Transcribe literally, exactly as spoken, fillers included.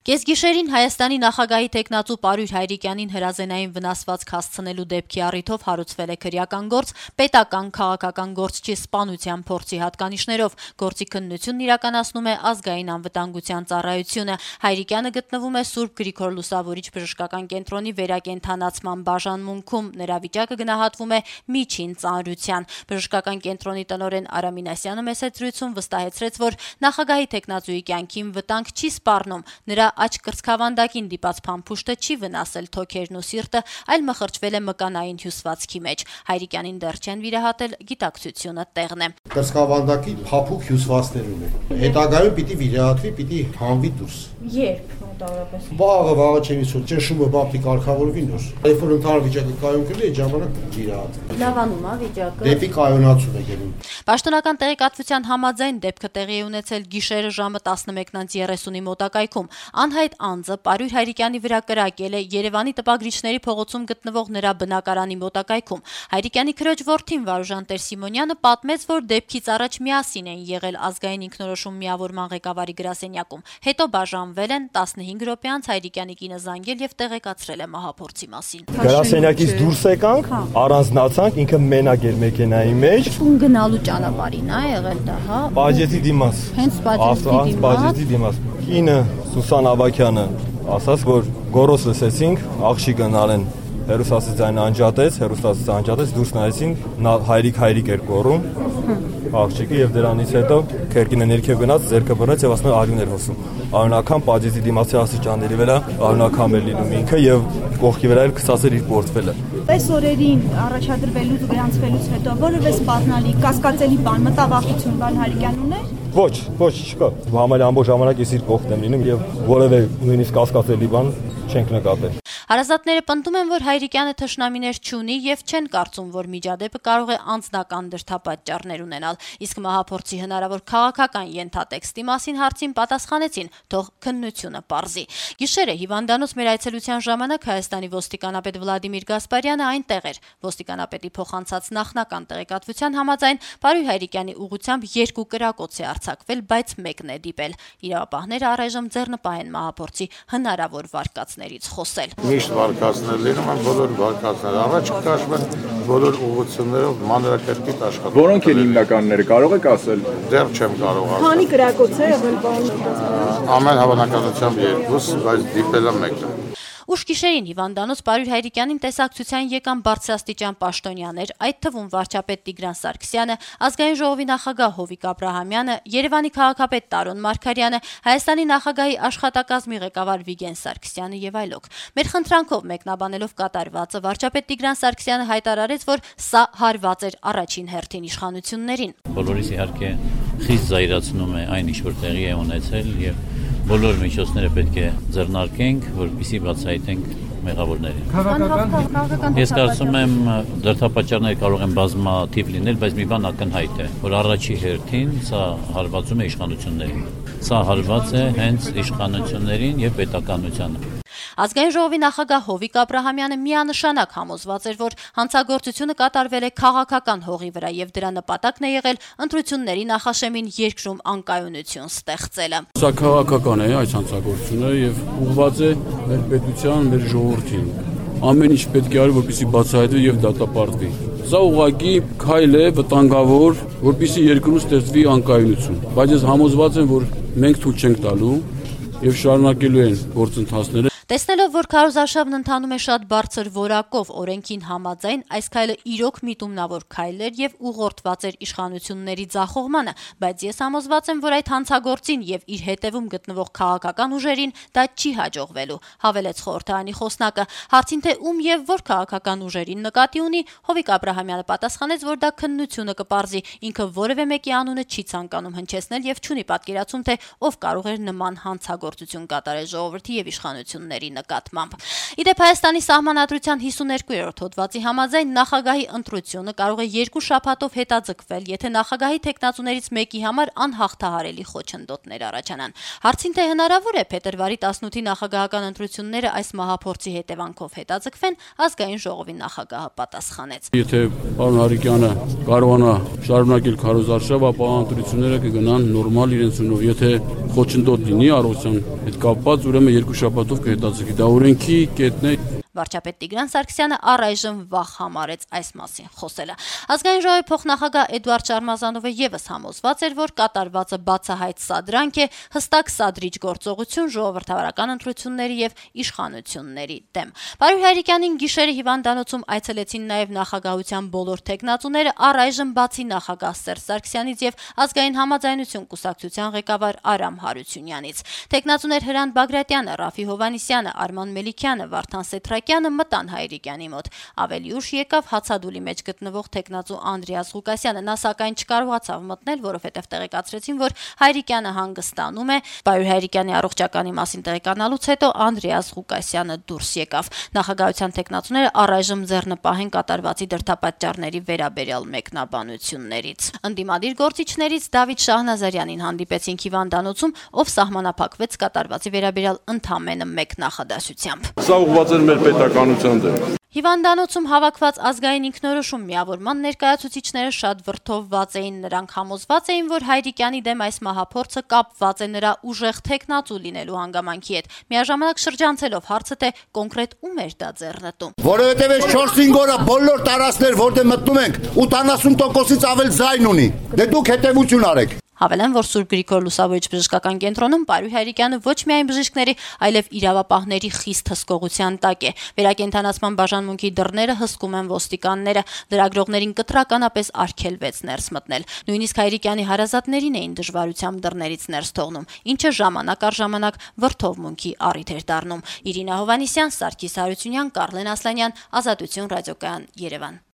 Կեսգիշերին Հայաստանի նախագահի տեխնացու Պարույր Հայրիկյանին հրազենային վնասվածք հասցնելու դեպքի առիթով հարուցվել է քրեական գործ պետական քաղաքական գործչի սպանության փորձի հատկանիշներով։ Գործի քննությունն իրականացնում է ազգային անվտանգության ծառայությունը։ Հայրիկյանը գտնվում է Սուրբ Գրիգոր Լուսավորիչ բժշկական կենտրոնի վերակենդանացման բաժանմունքում։ Նրա վիճակը գնահատվում է միջին ծանրության։ Բժշկական կենտրոնի տնօրեն Արամին Ասյանը մեծ զրույցում վստահեցրեց, որ նախագահի տեխնացուի կյանքին վտանգ չի սպառնում։ Նրա աջ կրծքավանդակին դիպած փամփուշտը չի վնասել թոքերն ու սիրտը, այլ մխրճվել է մկանային հյուսվածքի մեջ։ Հայրիկյանին դեռ չեն վիրահատել, գիտակցությունը տեղն է։ Կրծքավանդակի փափուկ հյուսվածքներ ունի։ Հետագայում պիտի վիրահատվի, պիտի հանվի դուրս։ Երբ մոտավորապես։ Վաղը վաղը չեմ իսու, ճնշումը բապտի կարգավորվի նոր։ Երբ որ ընդհանուր վիճակը կայուն կլինի, այդ ժամանակ վիրահատվի։ Լավանում է վիճակը։ Դեպի կայունացում է գնում։ Պաշտոնական տեղեկատվության համաձայն դեպքը տեղի է ունեցել գիշերը ժամը տասնմեկից երեսունի մոտակայքում։ Անհայտ անձը Պարույր Հայրիկյանի վրա կրակել է Երևանի տպագրիչների փողոցում գտնվող նրա բնակարանի մոտակայքում։ Հայրիկյանի քրոջ որդին Վարուժան Տեր-Սիմոնյանը պատմեց, որ դեպքից առաջ միասին են եղել ազգային ինքնորոշում միավորման ղեկավարի գրասենյակում։ Հետո բաժանվել են, տասնհինգ րոպե անց Հայրիկյանի կինը զանգել եւ տեղեկացրել է մահափորձի մասին։ Գրասենյակից դուրս եկանք, առանձնացանք, ինքը մենակ էր մեքենայի մեջ։ Ում գնալու ճանապարհին է եղել դա, հա։ Պաժետի դիմաց։ Հենց Պաժետի Պաժետի դիմաց։ Կինը Սուսան Ավակյանը ասաց, որ գորոս լսեցինք, աղջիկը նարեն հերոստասիցային անջատեց, հերոստասիցը անջատեց, դուրս նայեցին, նա հայրիկ հայրիկ էր գոռում աղջիկը եւ դրանից հետո քերկինը ներքև գնաց, ձեռքը բռնեց եւ ասում է արյուն էր հոսում։ Արյունական Պաժետի դիմացի աստիճանների վրա արյունական էր լինում ինքը եւ կողքի վրա էլ քսած էր իր պորտֆելը։ Պես օրերին առաջադրվելուց ու գրանցվելուց հետո որևէ սպառնալի, կասկածելի բան, մտավախություն բան Հայրիկյան ուներ։ Ոչ, ոչ չկա։ Համարյա ամբողջ ժամանակ ես իր կողքն եմ լինում եւ որևէ նույնիսկ կասկածելի բան չենք նկատել։ Հարազատները պնդում են, որ Հայրիկյանը թշնամիներ չունի եւ չեն կարծում, որ միջադեպը կարող է անձնական դրդապատճառներ ունենալ։ Իսկ մահափորձի հնարավոր քաղաքական ենթատեքստի մասին հարցին պատասխանեցին, թող քննությունը պարզի։ Գիշերը հիվանդանոց մեր այցելության ժամանակ Հայաստանի ոստիկանապետ Վլադիմիր Գասպարյանը այնտեղ էր։ Ոստիկանապետի փոխանցած նախնական տեղեկատվության համաձայն Պարույր Հայրիկյանի ուղղությամբ երկու կրակոց է արձակվել, բայց մեկն է դիպել։ Իրավապահները առայժմ ձեռնպահ են մահափորձի հնարավոր վարկածներից խոսել։ Միշտ վարկածներ լինում են, բոլոր վարկածները առաջ քաշվում են, բոլոր ուղղություններով մանրակերպիտ աշխատում։ Որոնք են հիմնականները, կարող եք ասել։ Դեռ չեմ կարող ասել։ Քանի կրակոց է եղել բան։ Ամեն հավանականությամբ երկուս, բայց դիպելը մեկը։ Ուշ գիշերին հիվանդանոց Պարույր Հայրիկյանին տեսակցության եկան բարձրաստիճան պաշտոնյաներ, այդ թվում վարչապետ Տիգրան Սարգսյանը, ազգային ժողովի նախագահ Հովիկ Աբրահամյանը, Երևանի քաղաքապետ Տարոն Մարգարյանը, Հայաստանի նախագահի աշխատակազմի ղեկավար Վիգեն Սարգսյանը եւ այլոք։ Մեր խնդրանքով մեկնաբանելով կատարվածը վարչապետ Տիգրան Սարգսյանը հայտարարեց, որ սա հարված էր առաջին հերթին իշխանություններին։ Բոլորիս իհարկե խիստ զայրացնում է այն, ինչ որ տեղի է ունեցել եւ բոլոր միջոցները պետք է ձեռնարկենք, որպեսզի բացահայտենք մեղավորներին։ Ես կարծում եմ դրդապատճառները կարող են բազմաթիվ լինել, բայց մի բան ակնհայտ է, որ առաջի հերթին սա հարվածում է իշխանություններին։ Սա հարված է հենց իշխանություններին եւ պետականությանը։ Ազգային ժողովի նախագահ Հովիկ Աբրահամյանը միանշանակ համոզված էր, որ հանցագործությունը կատարվել է քաղաքական հողի վրա եւ դրա նպատակն է եղել ընտրությունների նախաշեմին երկրում անկայունություն ստեղծելը։ Սա քաղաքական է այս հանցագործությունը եւ ուղղված է մեր պետության, մեր ժողովրդին։ Ամեն ինչ պետք է արի, որպեսզի բացահայտվի եւ դատապարտվի։ Սա ուղղակի քայլ է վտանգավոր, որպեսզի երկրում ստեղծվի անկայունություն։ Բայց ես համոզված եմ, որ մենք թույլ չենք տալու եւ շարունակելու են գործընթացները։ Տեսնելով, որ քարոզարշավն ընթանում է շատ բարձր որակով, օրենքին համաձայն, այս քայլը իրոք միտումնավոր քայլ էր եւ ուղղորդված էր իշխանությունների ձախողմանը, բայց ես համոզված եմ, որ այդ հանցագործին եւ իր հետևում գտնվող քաղաքական ուժերին դա չի հաջողվելու, հավելեց խորհրդարանի խոսնակը։ Հարցին թե ում եւ որ քաղաքական ուժերին նկատի ունի, Հովիկ Աբրահամյանը պատասխանեց, որ դա քննությունը կպարզի, ինքը որևէ մեկի անունը չի ցանկանում հնչեցնել եւ չունի պատկերացում, թե ով կարող էր նման հանցագործություն կատարել ժողովրդի եւ իշխանությունների ընտրությունների նկատմամբ։ Իդեպ Հայաստանի սահմանադրության հիսուներկուերորդ հոդվածի համաձայն նախագահի ընտրությունը կարող է երկու շաբաթով հետաձգվել, եթե նախագահի թեկնածուներից մեկի համար անհաղթահարելի խոչընդոտներ առաջանան։ Հարցին թե հնարավոր է փետրվարի տասնութի նախագահական ընտրությունները այս մահափորձի հետևանքով հետաձգվեն, ազգային ժողովի նախագահը պատասխանեց. Եթե պարոն Հարիկյանը կարողանա շարունակել քարոզարշավ, ապա ընտրությունները կգնան նորմալ իրենցունով։ Եթե խոչընդոտ լինի առողջության հետ կապված, ուրեմն երկու շաբաթով կհետաձգի։ Դա օրենքի կետն է։ Վարչապետ Տիգրան Սարգսյանը առայժմ վաղ համարեց այս մասին խոսելը։ Ազգային ժողովի փոխնախագահ Էդուարդ Շարմազանովը եւս համոզված էր, որ կատարվածը բացահայտ սադրանք է, հստակ սադրիչ գործողություն ժողովրդավարական ընտրությունների եւ իշխանությունների դեմ։ Պարուհի Հայրիկյանին գիշերը հիվանդանոցում այցելեցին նաեւ նախագահության բոլոր թեկնածուները, առայժմ բացի նախագահ Սերժ Սարգսյանից եւ ազգային համաձայնություն կուսակցության ղեկավար Արամ Հարությունյանից։ Թեկնածուներ Հրանտ Բագրատյանը, Ռաֆի Հովհաննիսյանը, Արման Մելիքյանը, Վարդան Սեթրակյանը մտան Հայրիկյանի մոտ։ Ավելի ուշ եկավ հացադուլի մեջ գտնվող թեկնածու Անդրեաս Ղուկասյանը, նա սակայն չկարողացավ մտնել, որովհետև տեղեկացրեցին, որ Հայրիկյանը հանգստանում է։ Պարուհի Հայրիկյանի առողջականի մասին տեղեկանալուց հետո Անդրեաս Ղուկասյանը դուրս եկավ։ Նախագահության թեկնածուները առայժմ ձեռնպահ են կատարվածի դրդապատճառների վերաբերյալ մեկնաբանություններից։ Ընդդիմադիր գործիչներից Դավիթ Շահնազարյանին հանդիպեցին հիվանդանոցում, ով սահմանափակվեց կատարվածի վերաբերյալ ընդամենը մեկ նախադասությամբ։ Սա ուղղված էր մեր պետականության դեմ։ Հիվանդանոցում հավաքված ազգային ինքնորոշում միավորման ներկայացուցիչները շատ վրդովված էին, նրանք համոզված էին, որ Հայրիկյանի դեմ այս մահափորձը կապված է նրա ուժեղ թեկնածու լինելու հանգամանքի հետ։ Միաժամանակ շրջանցելով հարցը, թե կոնկրետ ում էր դա ձեռնտու։ Որովհետև այս չորս-հինգ օրը բոլոր տարածքներ, որտեղ մտնում ենք, ութանասուն տոկոսից ավել ձայն ունի։ Դե դուք հետևություն արեք։ Հավելեն, որ Սուրբ Գրիգոր Լուսավորիչ բժշկական կենտրոնում Պարուհի Հայրիկյանը ոչ միայն բժիշկների, այլև իրավապահների խիստ հսկողության տակ է։ Վերակենդանացման բաժանմունքի դռները հսկում են ոստիկանները, լրագրողներին կտրականապես արգելվեց ներս մտնել։ Նույնիսկ Հայրիկյանի հարազատներին էին դժվարությամբ դռներից ներս թողնում, ինչը ժամանակ առ ժամանակ վրդովմունքի առիթ էր դառնում։ Իրինա Հովհաննիսյան, Սարգիս Հարությունյան, Կարլեն Ասլանյան, Ազատություն ռադիոկայան, Երևան։